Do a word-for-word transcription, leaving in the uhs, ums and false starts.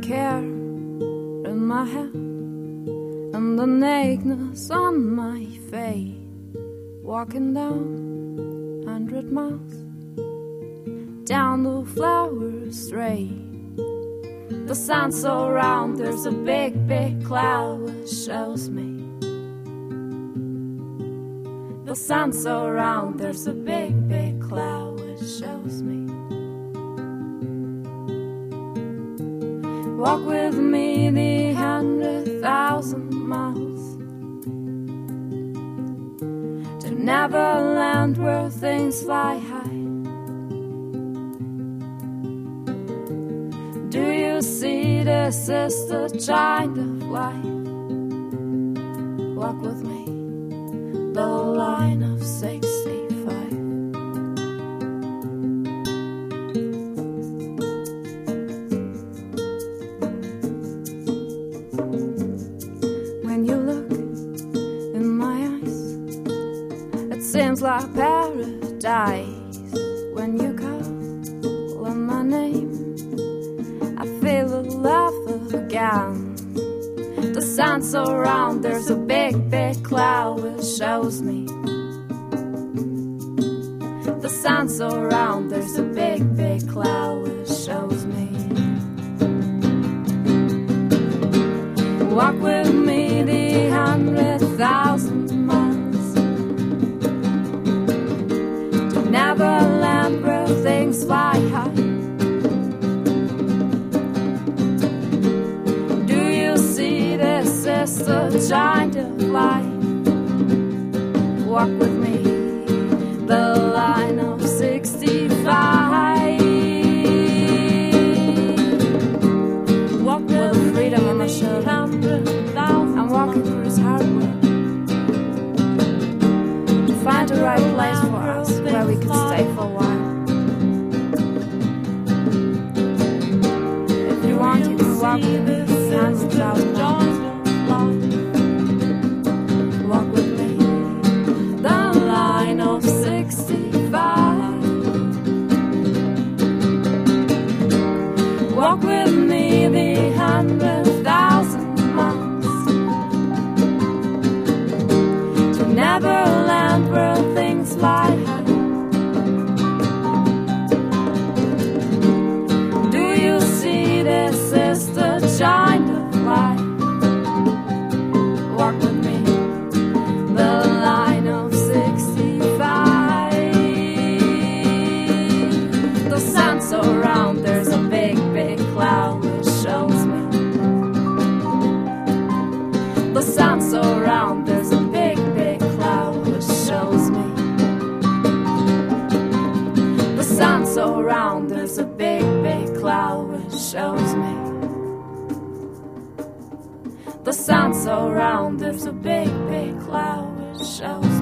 care in my head and the nakedness on my face. Walking down hundred miles down the flower street. The sun's so round, there's a big, big cloud which shows me. The sun's so round, there's a big, big cloud which shows me. Walk with me the hundred thousand miles to Neverland where things fly high. Do you see this is the kind of life? Walk with me the line of sixty-five. When you look in my eyes, it seems like paradise. When you call on my name, I feel alive again. The sun's so round, there's a big, big cloud which shows me. The sun's so round, there's a big, big cloud which shows me. Walk with me the hundred thousand miles to Neverland where things fly high. It's the giant of life. Walk with me the line of sixty-five. Walk with the freedom in my shirt. I'm walking through this hard work to find the right place for us where we can stay for a while. If you want, you can walk with me hundred thousand miles. Walk with me the line of sixty-five. Walk with me the hundred thousand miles to Neverland where things fly high. Do you see this is the giant of life? Walk with me the line of sixty-five. The sun's so round, there's a big, big cloud which shows me. The sun's so round, there's a big, big cloud which shows me. The sun's so round, there's a big, big cloud which shows me. The sun's so round, there's a big, big cloud which shows me.